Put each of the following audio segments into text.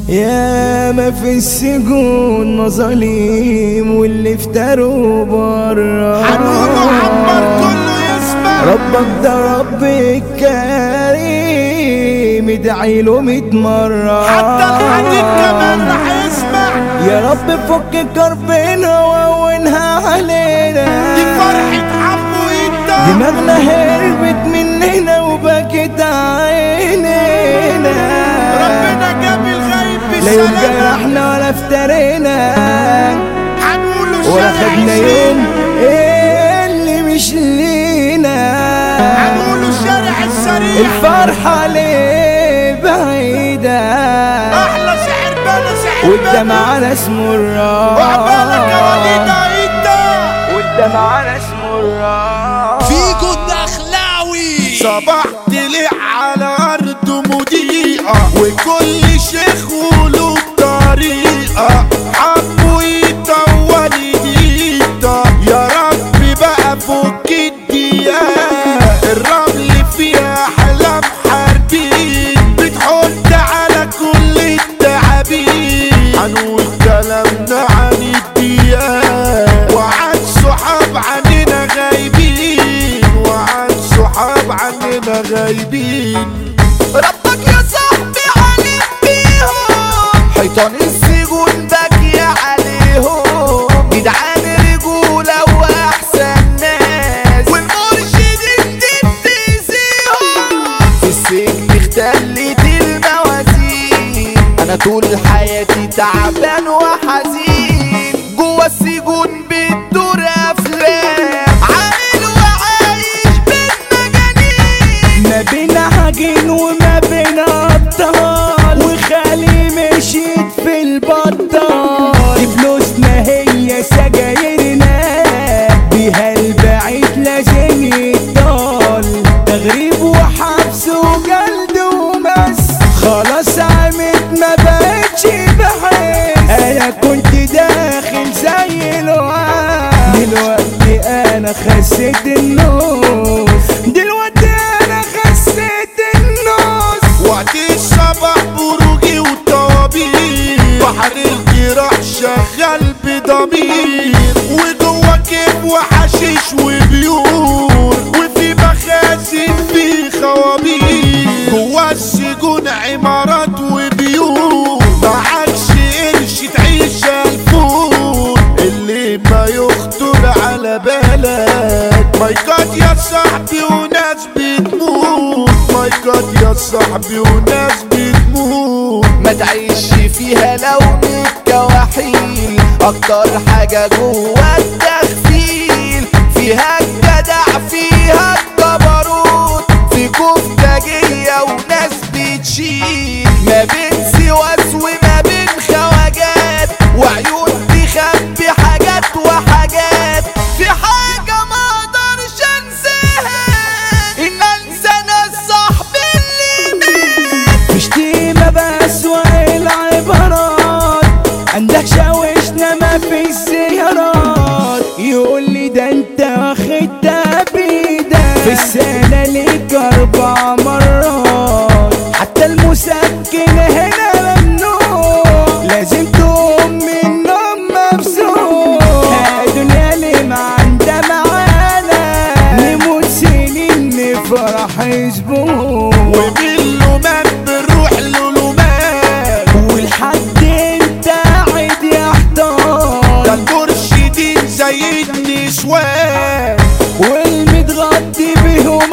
يا ما في السجون مظاليم واللي افتروا برا هنقوله عمر كله يسمع. ربك ده رب الكريم ادعي له 100 مرة حتى الحديد كمان رح يسمع. يا رب فك كربنا وهونها علينا. دي فرحة عمو إنت. دماغنا هربت مننا وبكت عينينا. ربنا جاب الغيب لا يوم بالسلامة. جرحنا ولا افترينا هنقوله ولا شارع خدنا يوم السين. اللي مش لينا. هنقوله شارع السريع. الفرحة ليه بعيدة أحلى سحر بلا سحر والدمع على اسمه الراح. وعبالك يا وليد إنت. والدمع على اسمه الراح. فيكو الدخلاوي صباح طلع على أرض مضيئة وكل شيخ وله طريقة. حبوا يطول ايديتا يا رب بقى فك الدياب. الرمل فيها أحلام حربين بتحط على كل التعابين. هنقول كلامنا عن الدياب وعن صحاب عننا غايبين. وعن صحاب عننا غايبين. ربك يا صاحبي عليك بيهم. حيطان السجون باكية عليهم. جدعان رجولة وأحسن ناس والمرشدين دي بتأذيهم. في السجن اختلت الموازين. أنا طول حياتي تعبان وحزين. جوا السجون بتدور أفلام عاقل وعايش بين مجانين. ما بين عجين وما بين ابطال وخالي مشيت في البطال. دي فلوسنا هي سجايرنا بيها البعيد لازم يطال. تغريب وحبس وجلد ومس خلاص عمت ما بقتش بحس. انا كنت داخل زي الوعد دلوقتي انا خسيت النص. دلوقتي انا خسيت النص. وقت الصباح بروجي وطوابير. بحر الجراح شغال بضمير. وجوا كيف وحشيش وبيور. وفي مخازن في خوابير. جوا السجون عمارات وبيوت. معكش قرش تعيش الفول اللي ما يخطر على بالك. مايكات يا صاحبي وناس بتموت. مايكات يا صاحبي وناس بتموت. ما تعيش فيها لو متكوحيل. أكتر حاجة جوا التخفيل. فيها الجدع فيها الجبروت. في كفتاجية وناس بتشيل. ما بين سواس وما بين خواجات. وعيون تخبي حاجات وحاجات. في حاجة ما اقدرش انساها. ان انسى ناس صاحبي اللي مات. في شتيمة بأسوأ العبارات. عندك شاوشنا ما في السيارات. يقول لي ده انت واخد تأبيدة في السنة ليك 4 مرات. حتى المسكن هنا ممنوع. لازم تقوم من النوم مبسوط. الدنيا ليه ما عندها معانا. نموت سنين نفرح اسبوع. وباللومان بنروح للومان. والحد انت قاعد يحتار. ده المرشدين زي النسوان. والمتغطي بيهم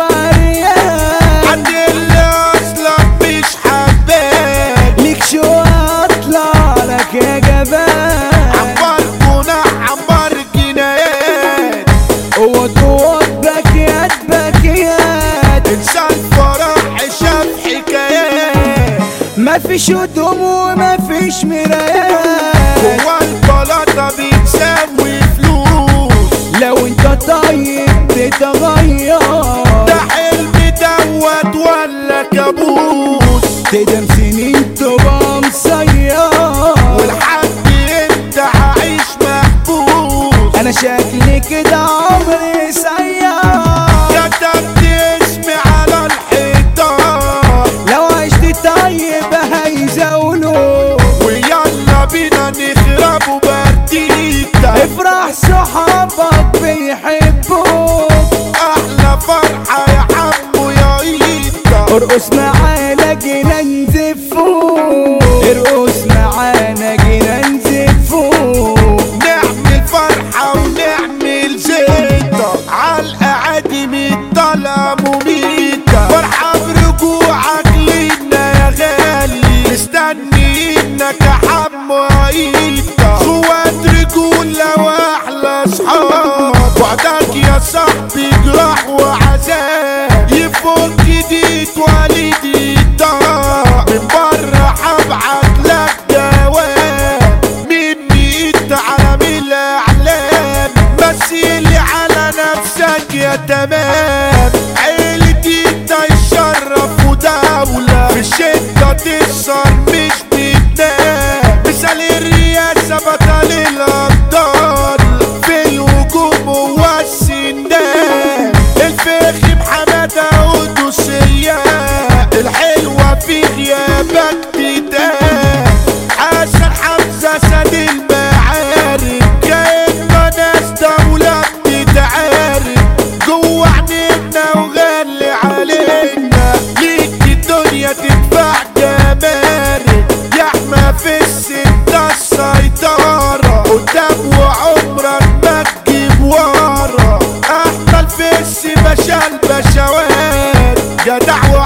عريان. عند اللي اصلا مش حباك. ليك شو اطلع لك يا جبان. عمار جناح عمار جنايات. قوة باكيات باكيات. انسان فرح شاف حكايات. ما فيش هدوم وما فيش مرايات. جوا البلاطة بتساوي فلوس. لو انت طيب تتغير. ده حلم دوت ولا كابوس. تدم سنين تبقى مصير. والحد انت عايش محبوس. انا شكلي كده عمري سيار. كتبت اسمي على الحيطان. لو عشت طيب هيزولوا.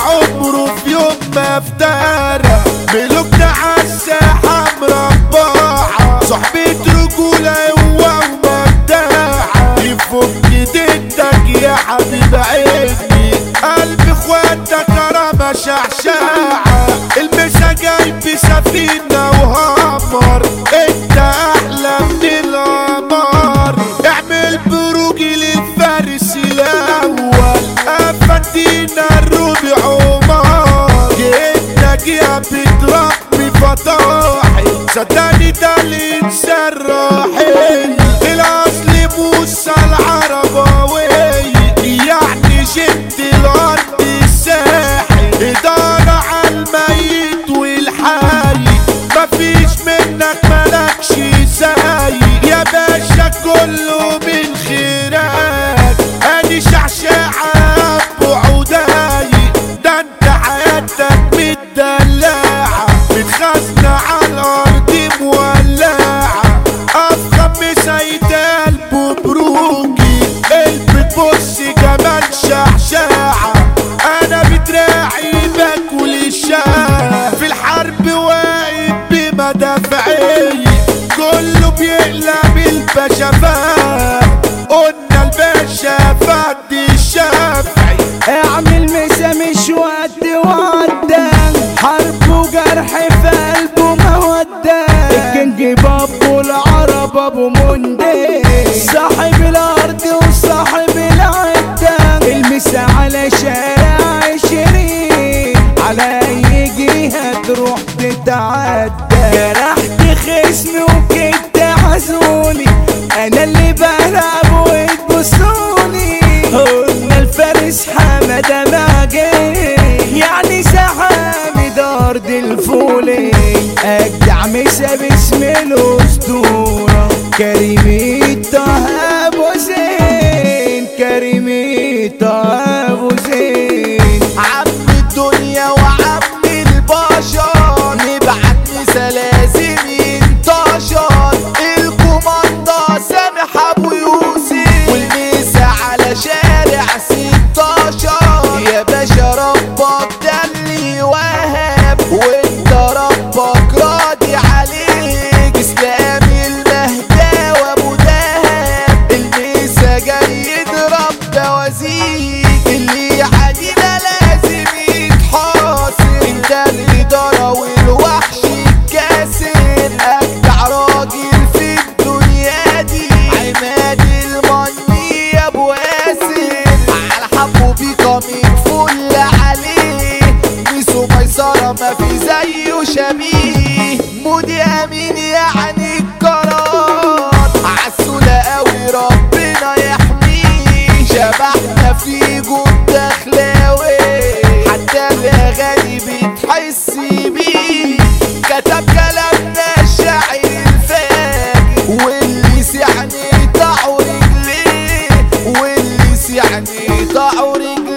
عمره في يوم ما افترى. ملوك على الساحة مربعة، صحبة رجولة هو ومداعة. يفك ديتك يا حبيب عيني، قلب اخواتك رمى شعشاعة. المسا جاي بسفينة وهامر، انت احلى من القمر. اعمل بروجي للفارس الاول، افندينا الربع عمر. جيتك يا بتربي فطاحي، صدقني ده الانسان راحل. الاصل موسى العرباوي، يعني جد الارض الساحل. ادارة عالميت والحي، مفيش منك ملكش زي. يا باشا كله من خيرك، ادي شعشاعة بعوداي. ده انت حياتك متدلعة، متخزنة عالارض مولعة. افخم مسيدال ببروكي، البتبص جمال شعشاعة. انا بدراعي باكل الشاه، في الحرب واقف بمدافعي. كله بيقلب الباشا فهد، قلنا الباشا فهد الشافعي. اعمل مسا مش ود ودة، حرب وجرح في قلبه مودة. الكينج بابو العرب ابو مندي، صاحب الارض وصاحب العدة. المسا على شارع 20، على اي جهة تروح تتعدى. جرحت خصمي وكنت حزوني، انا اللي بلعب وتبصوني. قلنا الفارس حمادة ماجي، يعني سحامد ارض الفولي. اجدع مسا باسم الاسطورة، كريم طه ابو زين، كريم طه ابو زين. عم الدنيا وعم البشر، نبعت مسا لازم ينتشر. الكوماندا سامح ابو يوسف، والمسا على شارع 16. يا باشا ربك ده اللي وهب، وانت ربك راضي عليك. اسلامي المهداوي ابو دهب، المسا جاي يضرب بوازيك. اللي عادينا لازم يتحاصر، انت الاداره والوحش الكاسر. اجدع راجل في الدنيا دي، عماد المني يا ابو ياسر. على حبه بيكا من فل عليه، ميسو ميسره ما في زيه شبيه. مودي امين يعني القرار، عالسولة قوي ربنا يحميه. شبحنا في جود دخلاوي، حتى الاغاني بتحس بيه. كتب كلامنا الشاعر الفاجر، واللي سعني طعوا رجليه، واللي سعني طعوا رجليه.